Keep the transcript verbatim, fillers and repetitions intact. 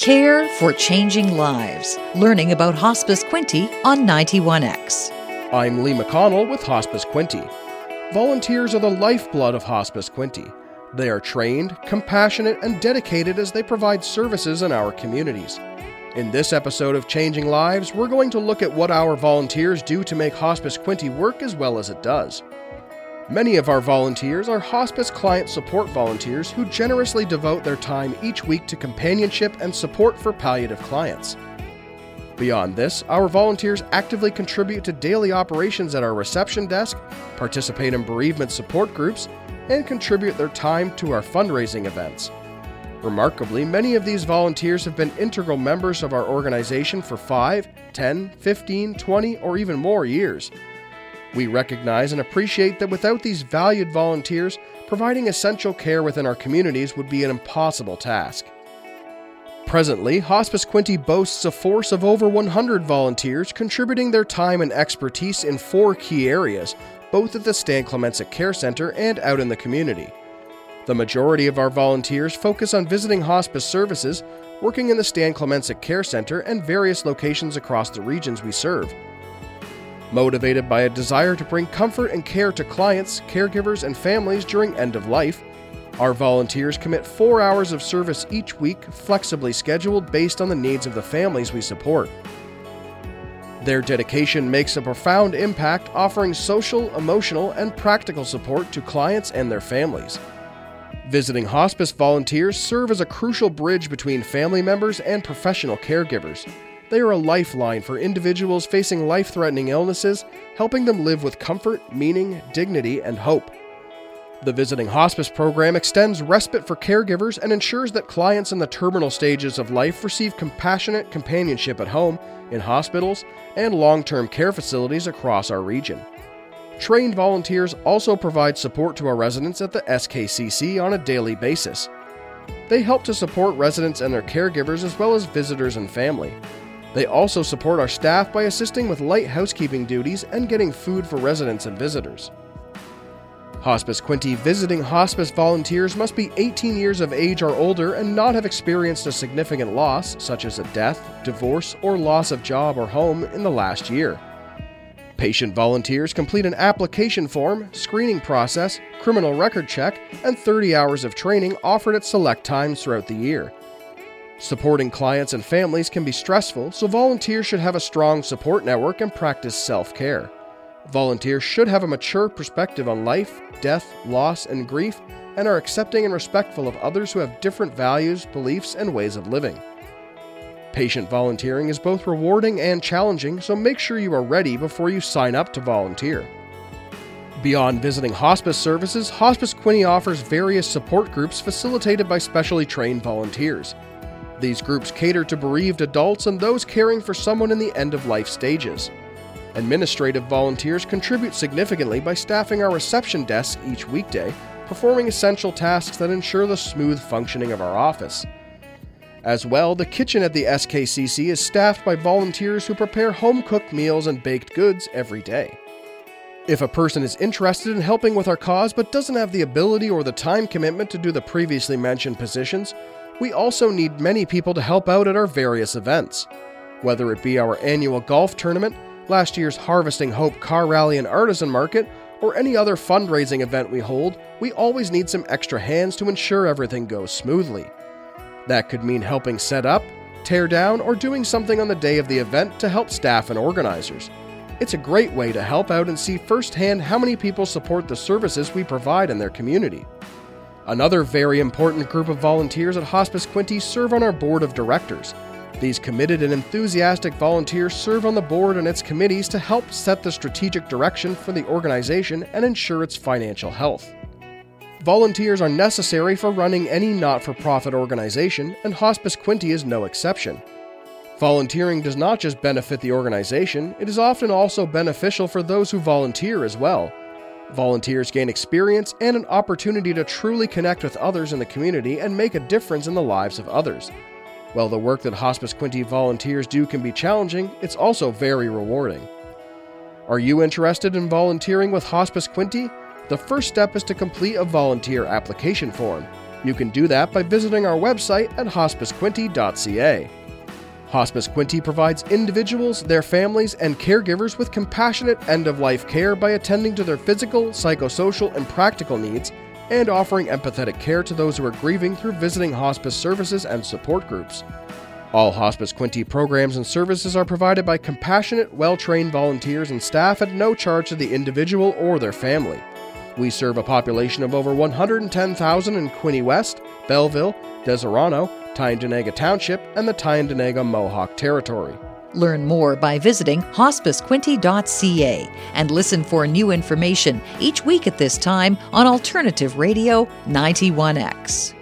Care for Changing Lives. Learning about Hospice Quinte on ninety-one X. I'm Lee McConnell with Hospice Quinte. Volunteers are the lifeblood of Hospice Quinte. They are trained, compassionate, and dedicated as they provide services in our communities. In this episode of Changing Lives, we're going to look at what our volunteers do to make Hospice Quinte work as well as it does. Many of our volunteers are hospice client support volunteers who generously devote their time each week to companionship and support for palliative clients. Beyond this, our volunteers actively contribute to daily operations at our reception desk, participate in bereavement support groups, and contribute their time to our fundraising events. Remarkably, many of these volunteers have been integral members of our organization for five, ten, fifteen, twenty, or even more years. We recognize and appreciate that without these valued volunteers, providing essential care within our communities would be an impossible task. Presently, Hospice Quinte boasts a force of over one hundred volunteers contributing their time and expertise in four key areas, both at the Stan Clemencik Care Center and out in the community. The majority of our volunteers focus on visiting hospice services, working in the Stan Clemencik Care Center and various locations across the regions we serve. Motivated by a desire to bring comfort and care to clients, caregivers, and families during end of life, our volunteers commit four hours of service each week, flexibly scheduled based on the needs of the families we support. Their dedication makes a profound impact, offering social, emotional, and practical support to clients and their families. Visiting hospice volunteers serve as a crucial bridge between family members and professional caregivers. They are a lifeline for individuals facing life-threatening illnesses, helping them live with comfort, meaning, dignity, and hope. The Visiting Hospice program extends respite for caregivers and ensures that clients in the terminal stages of life receive compassionate companionship at home, in hospitals, and long-term care facilities across our region. Trained volunteers also provide support to our residents at the S K C C on a daily basis. They help to support residents and their caregivers as well as visitors and family. They also support our staff by assisting with light housekeeping duties and getting food for residents and visitors. Hospice Quinte visiting hospice volunteers must be eighteen years of age or older and not have experienced a significant loss, such as a death, divorce, or loss of job or home in the last year. Patient volunteers complete an application form, screening process, criminal record check, and thirty hours of training offered at select times throughout the year. Supporting clients and families can be stressful, so volunteers should have a strong support network and practice self-care. Volunteers should have a mature perspective on life, death, loss, and grief, and are accepting and respectful of others who have different values, beliefs, and ways of living. Patient volunteering is both rewarding and challenging, so make sure you are ready before you sign up to volunteer. Beyond visiting hospice services, Hospice Quinte offers various support groups facilitated by specially trained volunteers. These groups cater to bereaved adults and those caring for someone in the end-of-life stages. Administrative volunteers contribute significantly by staffing our reception desks each weekday, performing essential tasks that ensure the smooth functioning of our office. As well, the kitchen at the S K C C is staffed by volunteers who prepare home-cooked meals and baked goods every day. If a person is interested in helping with our cause but doesn't have the ability or the time commitment to do the previously mentioned positions, we also need many people to help out at our various events. Whether it be our annual golf tournament, last year's Harvesting Hope Car Rally and Artisan Market, or any other fundraising event we hold, we always need some extra hands to ensure everything goes smoothly. That could mean helping set up, tear down, or doing something on the day of the event to help staff and organizers. It's a great way to help out and see firsthand how many people support the services we provide in their community. Another very important group of volunteers at Hospice Quinte serve on our board of directors. These committed and enthusiastic volunteers serve on the board and its committees to help set the strategic direction for the organization and ensure its financial health. Volunteers are necessary for running any not-for-profit organization, and Hospice Quinte is no exception. Volunteering does not just benefit the organization, it is often also beneficial for those who volunteer as well. Volunteers gain experience and an opportunity to truly connect with others in the community and make a difference in the lives of others. While the work that Hospice Quinte volunteers do can be challenging, it's also very rewarding. Are you interested in volunteering with Hospice Quinte? The first step is to complete a volunteer application form. You can do that by visiting our website at hospice quinte dot c a. Hospice Quinte provides individuals, their families, and caregivers with compassionate end-of-life care by attending to their physical, psychosocial, and practical needs, and offering empathetic care to those who are grieving through visiting hospice services and support groups. All Hospice Quinte programs and services are provided by compassionate, well-trained volunteers and staff at no charge to the individual or their family. We serve a population of over one hundred ten thousand in Quinte West, Belleville, Deserano, Tyendinaga Township, and the Tyendinaga Mohawk Territory. Learn more by visiting hospice quinte dot c a and listen for new information each week at this time on Alternative Radio ninety-one X.